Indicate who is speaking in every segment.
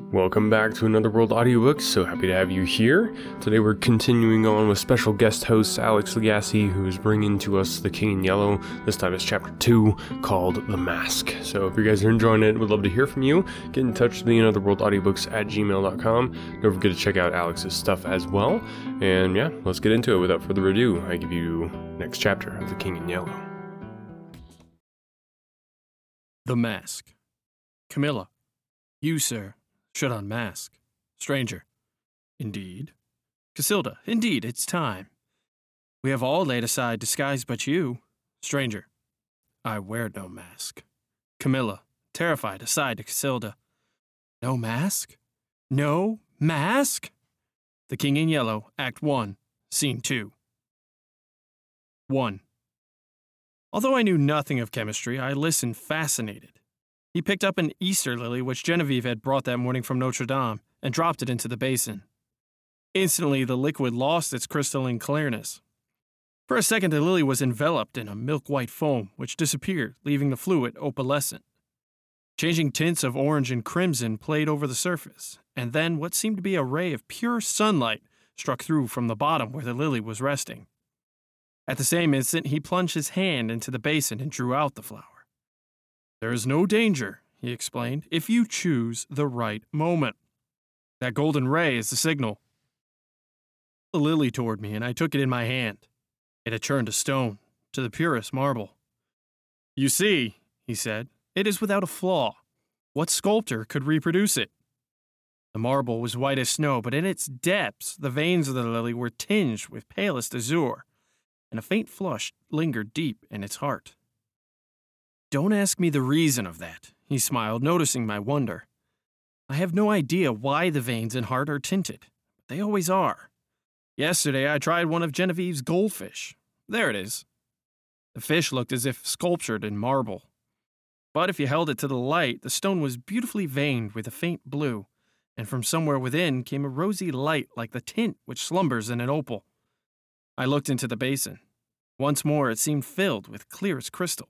Speaker 1: Welcome back to Another World Audiobook. So happy to have you here. Today we're continuing on with special guest host Alex Lagasse, who is bringing to us The King in Yellow. This time it's chapter 2 called The Mask. So if you guys are enjoying it, we'd love to hear from you. Get in touch with me, anotherworldaudiobooks@gmail.com. Don't forget to check out Alex's stuff as well. And yeah, let's get into it. Without further ado, I give you next chapter of The King in Yellow.
Speaker 2: The Mask. Camilla. You, sir, should unmask. Stranger. Indeed. Casilda. Indeed, it's time. We have all laid aside disguise but you. Stranger. I wear no mask. Camilla, terrified, aside to Casilda. No mask? No mask? The King in Yellow, Act 1, Scene 2. 1. Although I knew nothing of chemistry, I listened fascinated. He picked up an Easter lily which Genevieve had brought that morning from Notre Dame and dropped it into the basin. Instantly, the liquid lost its crystalline clearness. For a second, the lily was enveloped in a milk-white foam, which disappeared, leaving the fluid opalescent. Changing tints of orange and crimson played over the surface, and then what seemed to be a ray of pure sunlight struck through from the bottom where the lily was resting. At the same instant, he plunged his hand into the basin and drew out the flower. There is no danger, he explained, if you choose the right moment. That golden ray is the signal. The lily toward me, and I took it in my hand. It had turned to stone, to the purest marble. You see, he said, it is without a flaw. What sculptor could reproduce it? The marble was white as snow, but in its depths the veins of the lily were tinged with palest azure, and a faint flush lingered deep in its heart. Don't ask me the reason of that, he smiled, noticing my wonder. I have no idea why the veins and heart are tinted, but they always are. Yesterday I tried one of Genevieve's goldfish. There it is. The fish looked as if sculptured in marble. But if you held it to the light, the stone was beautifully veined with a faint blue, and from somewhere within came a rosy light like the tint which slumbers in an opal. I looked into the basin. Once more it seemed filled with clearest crystal.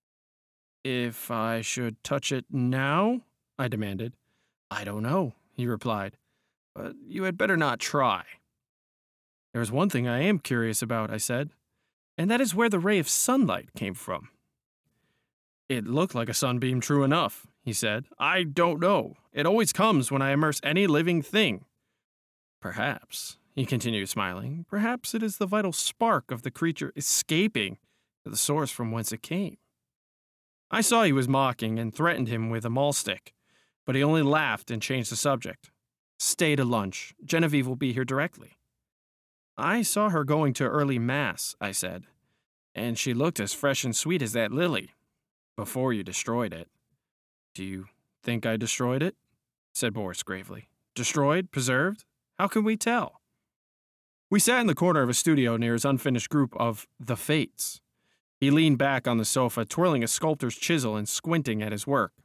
Speaker 2: If I should touch it now? I demanded. I don't know, he replied, but you had better not try. There is one thing I am curious about, I said, and that is where the ray of sunlight came from. It looked like a sunbeam, true enough, he said. I don't know. It always comes when I immerse any living thing. Perhaps, he continued smiling, perhaps it is the vital spark of the creature escaping to the source from whence it came. I saw he was mocking and threatened him with a maul stick, but he only laughed and changed the subject. Stay to lunch. Genevieve will be here directly. I saw her going to early mass, I said, and she looked as fresh and sweet as that lily, before you destroyed it. Do you think I destroyed it? Said Boris gravely. Destroyed? Preserved? How can we tell? We sat in the corner of a studio near his unfinished group of The Fates. He leaned back on the sofa, twirling a sculptor's chisel and squinting at his work.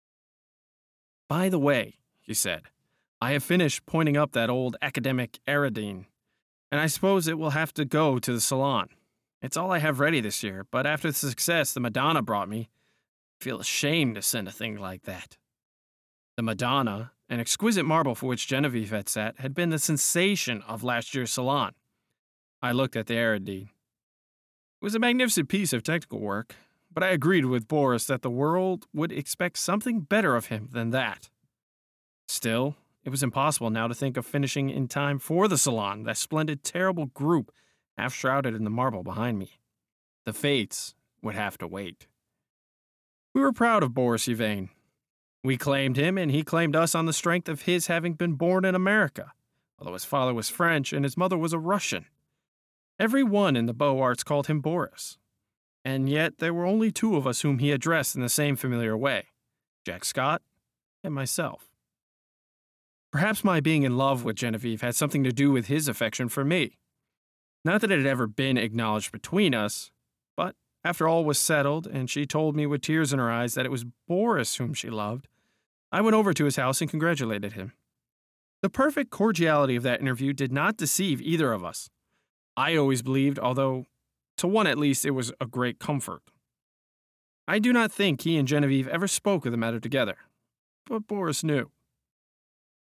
Speaker 2: By the way, he said, I have finished pointing up that old academic Ariadne, and I suppose it will have to go to the salon. It's all I have ready this year, but after the success the Madonna brought me, I feel ashamed to send a thing like that. The Madonna, an exquisite marble for which Genevieve had sat, had been the sensation of last year's salon. I looked at the Ariadne. It was a magnificent piece of technical work, but I agreed with Boris that the world would expect something better of him than that. Still, it was impossible now to think of finishing in time for the salon, that splendid, terrible group half-shrouded in the marble behind me. The Fates would have to wait. We were proud of Boris Yvain. We claimed him, and he claimed us on the strength of his having been born in America, although his father was French and his mother was a Russian. Every one in the Beaux Arts called him Boris, and yet there were only two of us whom he addressed in the same familiar way, Jack Scott and myself. Perhaps my being in love with Genevieve had something to do with his affection for me. Not that it had ever been acknowledged between us, but after all was settled and she told me with tears in her eyes that it was Boris whom she loved, I went over to his house and congratulated him. The perfect cordiality of that interview did not deceive either of us. I always believed, although to one at least it was a great comfort. I do not think he and Genevieve ever spoke of the matter together, but Boris knew.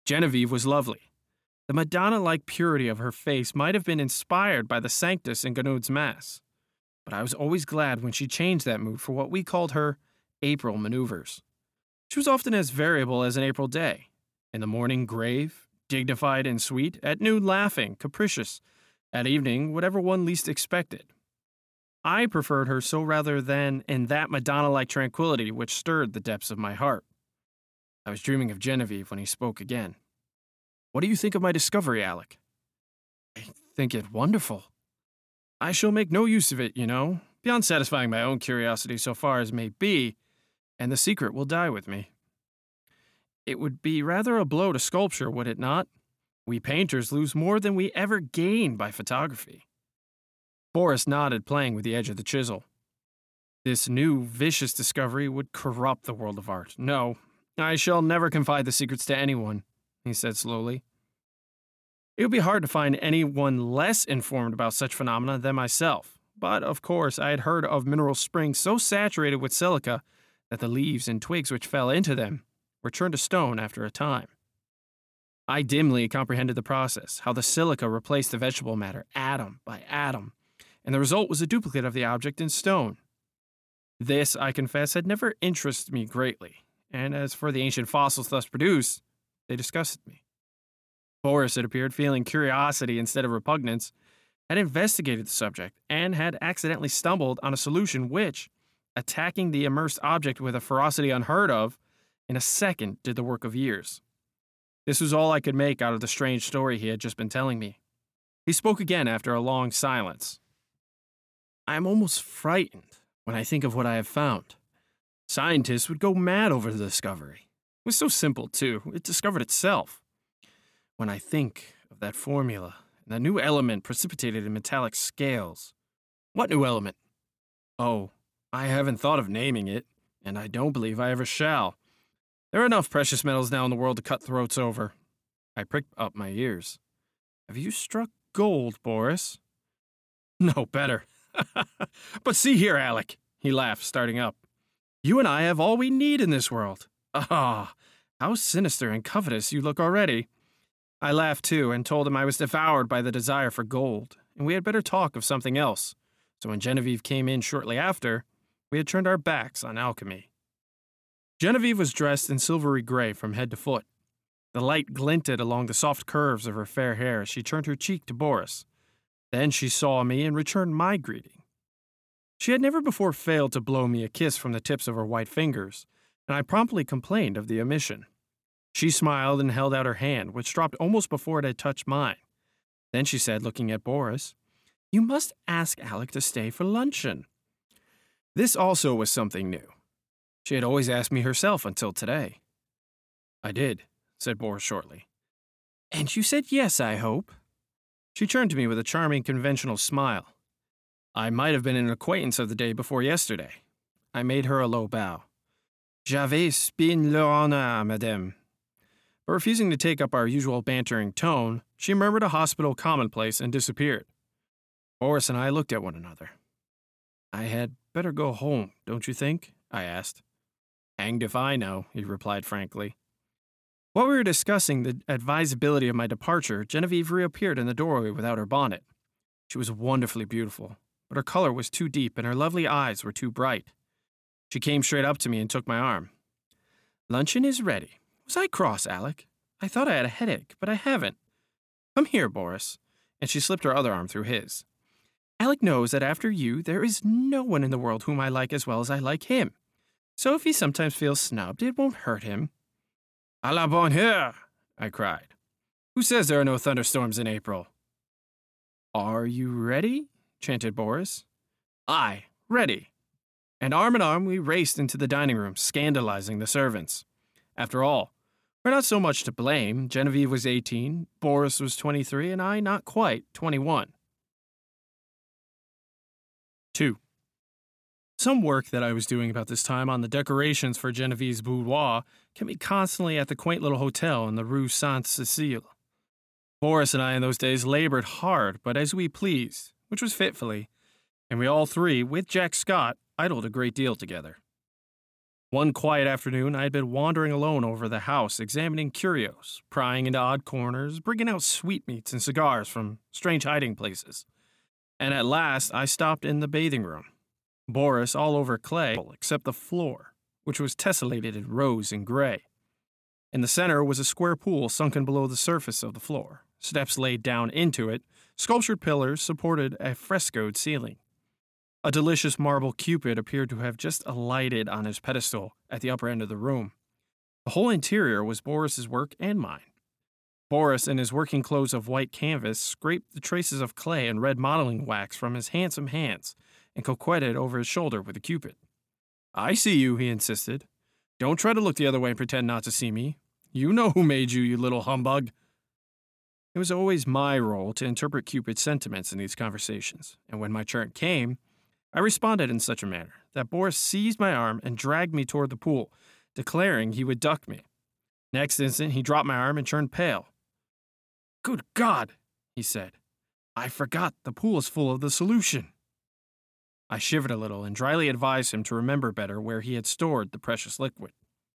Speaker 2: Genevieve was lovely. The Madonna-like purity of her face might have been inspired by the Sanctus in Gounod's Mass, but I was always glad when she changed that mood for what we called her April maneuvers. She was often as variable as an April day. In the morning, grave, dignified and sweet, at noon laughing, capricious, at evening, whatever one least expected. I preferred her so rather than in that Madonna-like tranquility which stirred the depths of my heart. I was dreaming of Genevieve when he spoke again. "What do you think of my discovery, Alec?" "I think it wonderful. I shall make no use of it, beyond satisfying my own curiosity so far as may be, and the secret will die with me." "It would be rather a blow to sculpture, would it not? We painters lose more than we ever gain by photography." Boris nodded, playing with the edge of the chisel. "This new, vicious discovery would corrupt the world of art. No, I shall never confide the secrets to anyone," he said slowly. "It would be hard to find anyone less informed about such phenomena than myself, but of course I had heard of mineral springs so saturated with silica that the leaves and twigs which fell into them were turned to stone after a time. I dimly comprehended the process, how the silica replaced the vegetable matter atom by atom, and the result was a duplicate of the object in stone. This, I confess, had never interested me greatly, and as for the ancient fossils thus produced, they disgusted me. Boris, it appeared, feeling curiosity instead of repugnance, had investigated the subject and had accidentally stumbled on a solution which, attacking the immersed object with a ferocity unheard of, in a second did the work of years. This was all I could make out of the strange story he had just been telling me. He spoke again after a long silence. "I am almost frightened when I think of what I have found. Scientists would go mad over the discovery. It was so simple, too. It discovered itself. When I think of that formula and that new element precipitated in metallic scales." "What new element?" "Oh, I haven't thought of naming it, and I don't believe I ever shall. There are enough precious metals now in the world to cut throats over." I pricked up my ears. "Have you struck gold, Boris?" "No, better. But see here, Alec," he laughed, starting up. "You and I have all we need in this world. Ah, how sinister and covetous you look already." I laughed too and told him I was devoured by the desire for gold, and we had better talk of something else. So when Genevieve came in shortly after, we had turned our backs on alchemy. Genevieve was dressed in silvery gray from head to foot. The light glinted along the soft curves of her fair hair as she turned her cheek to Boris. Then she saw me and returned my greeting. She had never before failed to blow me a kiss from the tips of her white fingers, and I promptly complained of the omission. She smiled and held out her hand, which dropped almost before it had touched mine. Then she said, looking at Boris, "You must ask Alec to stay for luncheon." This also was something new. She had always asked me herself until today. "I did," said Boris shortly. "And you said yes, I hope?" She turned to me with a charming conventional smile. I might have been an acquaintance of the day before yesterday. I made her a low bow. "J'avais bien l'honneur, madame." But refusing to take up our usual bantering tone, she murmured a hospital commonplace and disappeared. Boris and I looked at one another. "I had better go home, don't you think?" I asked. "Hanged if I know," he replied frankly. While we were discussing the advisability of my departure, Genevieve reappeared in the doorway without her bonnet. She was wonderfully beautiful, but her color was too deep and her lovely eyes were too bright. She came straight up to me and took my arm. "Luncheon is ready. Was I cross, Alec? I thought I had a headache, but I haven't. Come here, Boris." And she slipped her other arm through his. "Alec knows that after you, there is no one in the world whom I like as well as I like him. So if he sometimes feels snubbed, it won't hurt him." "À la bonne heure," I cried. "Who says there are no thunderstorms in April?" "Are you ready?" chanted Boris. "Aye, ready." And arm in arm we raced into the dining room, scandalizing the servants. After all, we're not so much to blame. Genevieve was 18, Boris was 23, and I not quite 21. 2. Some work that I was doing about this time on the decorations for Genevieve's boudoir kept me constantly at the quaint little hotel in the Rue Sainte-Cécile. Boris and I in those days labored hard, but as we pleased, which was fitfully, and we all three, with Jack Scott, idled a great deal together. One quiet afternoon, I had been wandering alone over the house, examining curios, prying into odd corners, bringing out sweetmeats and cigars from strange hiding places. And at last, I stopped in the bathing room. Boris all over clay, except the floor, which was tessellated in rose and gray. In the center was a square pool sunken below the surface of the floor. Steps laid down into it, sculptured pillars supported a frescoed ceiling. A delicious marble Cupid appeared to have just alighted on his pedestal at the upper end of the room. The whole interior was Boris's work and mine. Boris, in his working clothes of white canvas, scraped the traces of clay and red modeling wax from his handsome hands and coquetted over his shoulder with the Cupid. "I see you," he insisted. "Don't try to look the other way and pretend not to see me. You know who made you, you little humbug." It was always my role to interpret Cupid's sentiments in these conversations, and when my turn came, I responded in such a manner that Boris seized my arm and dragged me toward the pool, declaring he would duck me. Next instant, he dropped my arm and turned pale. "Good God," he said. "I forgot the pool is full of the solution." I shivered a little and dryly advised him to remember better where he had stored the precious liquid.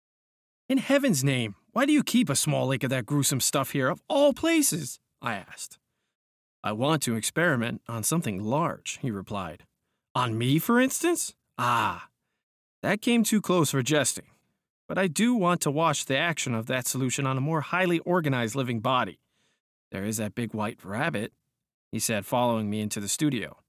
Speaker 2: "In heaven's name, why do you keep a small lake of that gruesome stuff here, of all places?" I asked. "I want to experiment on something large," he replied. "On me, for instance? Ah, that came too close for jesting. But I do want to watch the action of that solution on a more highly organized living body. There is that big white rabbit," he said, following me into the studio.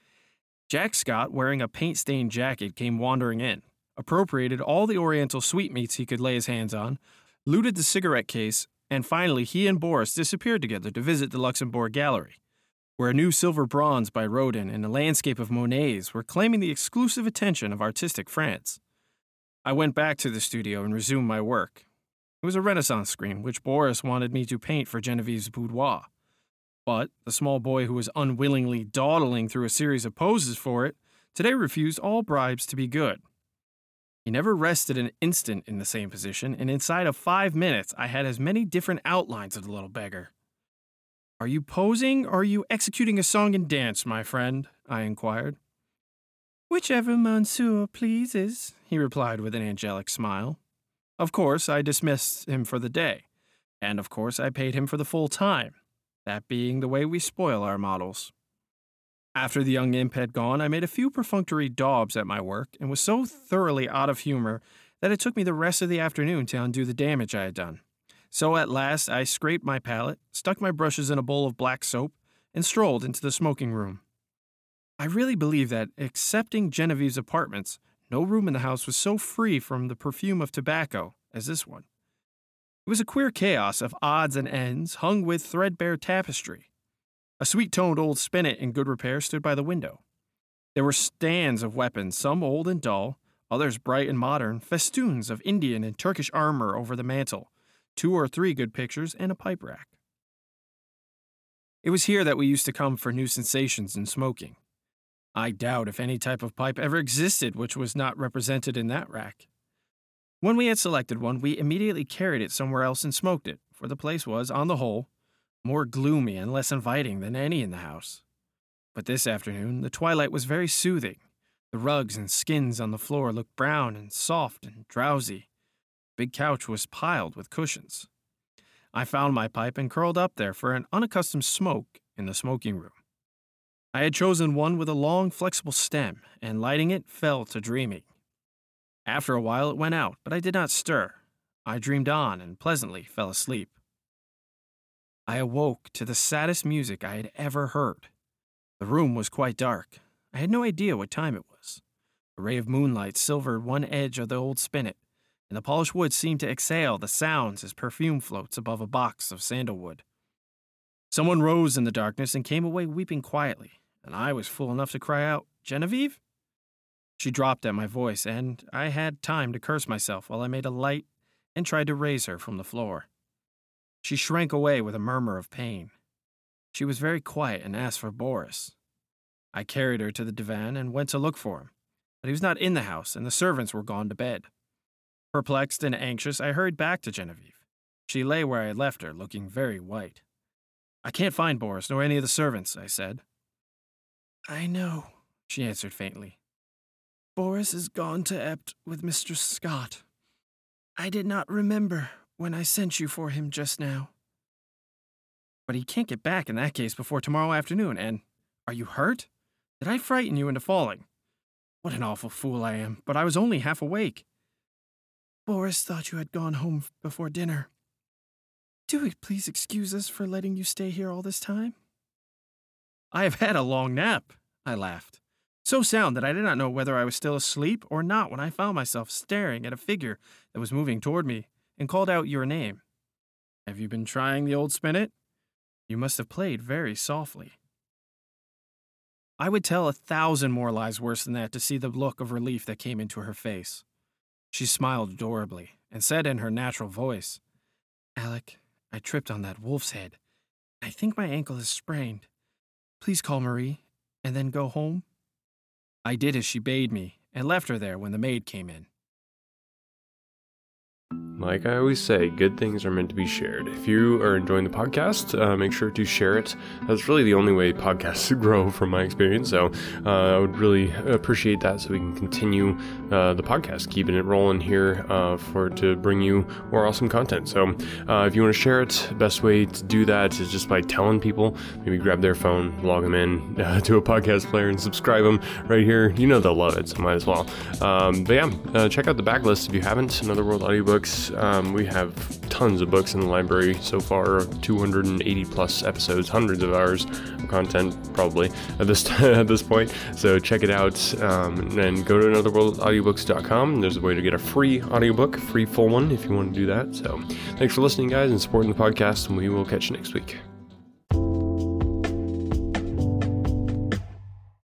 Speaker 2: Jack Scott, wearing a paint-stained jacket, came wandering in, appropriated all the oriental sweetmeats he could lay his hands on, looted the cigarette case, and finally he and Boris disappeared together to visit the Luxembourg Gallery, where a new silver bronze by Rodin and a landscape of Monet's were claiming the exclusive attention of artistic France. I went back to the studio and resumed my work. It was a Renaissance screen, which Boris wanted me to paint for Genevieve's boudoir. But the small boy who was unwillingly dawdling through a series of poses for it today refused all bribes to be good. He never rested an instant in the same position, and inside of 5 minutes I had as many different outlines of the little beggar. "Are you posing, or are you executing a song and dance, my friend?" I inquired. "Whichever monsieur pleases," he replied with an angelic smile. Of course, I dismissed him for the day, and of course I paid him for the full time, that being the way we spoil our models. After the young imp had gone, I made a few perfunctory daubs at my work and was so thoroughly out of humor that it took me the rest of the afternoon to undo the damage I had done. So at last I scraped my palette, stuck my brushes in a bowl of black soap, and strolled into the smoking room. I really believe that, excepting Genevieve's apartments, no room in the house was so free from the perfume of tobacco as this one. It was a queer chaos of odds and ends, hung with threadbare tapestry. A sweet-toned old spinet in good repair stood by the window. There were stands of weapons, some old and dull, others bright and modern, festoons of Indian and Turkish armor over the mantel, 2 or 3 good pictures, and a pipe rack. It was here that we used to come for new sensations in smoking. I doubt if any type of pipe ever existed which was not represented in that rack. When we had selected one, we immediately carried it somewhere else and smoked it, for the place was, on the whole, more gloomy and less inviting than any in the house. But this afternoon, the twilight was very soothing. The rugs and skins on the floor looked brown and soft and drowsy. The big couch was piled with cushions. I found my pipe and curled up there for an unaccustomed smoke in the smoking room. I had chosen one with a long, flexible stem, and lighting it fell to dreaming. After a while it went out, but I did not stir. I dreamed on and pleasantly fell asleep. I awoke to the saddest music I had ever heard. The room was quite dark. I had no idea what time it was. A ray of moonlight silvered one edge of the old spinet, and the polished wood seemed to exhale the sounds as perfume floats above a box of sandalwood. Someone rose in the darkness and came away weeping quietly, and I was fool enough to cry out, "Genevieve?" She dropped at my voice, and I had time to curse myself while I made a light and tried to raise her from the floor. She shrank away with a murmur of pain. She was very quiet and asked for Boris. I carried her to the divan and went to look for him, but he was not in the house and the servants were gone to bed. Perplexed and anxious, I hurried back to Genevieve. She lay where I had left her, looking very white. "I can't find Boris nor any of the servants," I said. "I know," she answered faintly. Boris is gone to Ept with Mr. Scott. I did not remember when I sent you for him just now. But he can't get back in that case before tomorrow afternoon, and are you hurt? Did I frighten you into falling? What an awful fool I am, but I was only half awake. Boris thought you had gone home before dinner. Do please excuse us for letting you stay here all this time? I have had a long nap, I laughed. So sound that I did not know whether I was still asleep or not when I found myself staring at a figure that was moving toward me and called out your name. Have you been trying the old spinet? You must have played very softly. I would tell 1,000 more lies worse than that to see the look of relief that came into her face. She smiled adorably and said in her natural voice, Alec, I tripped on that wolf's head. I think my ankle is sprained. Please call Marie and then go home. I did as she bade me and left her there when the maid came in.
Speaker 1: Like I always say, good things are meant to be shared. If you are enjoying the podcast, make sure to share it. That's really the only way podcasts grow from my experience. So I would really appreciate that so we can continue the podcast, keeping it rolling here to bring you more awesome content. So if you want to share it, best way to do that is just by telling people. Maybe grab their phone, log them in to a podcast player and subscribe them right here. You know they'll love it, so might as well. But yeah, check out the backlist if you haven't. Another World Audiobooks. We have tons of books in the library so far, 280 plus episodes, hundreds of hours of content probably at this point. So check it out, and go to anotherworldaudiobooks.com. There's a way to get a free audiobook, free full one if you want to do that. So thanks for listening, guys, and supporting the podcast, and we will catch you next week.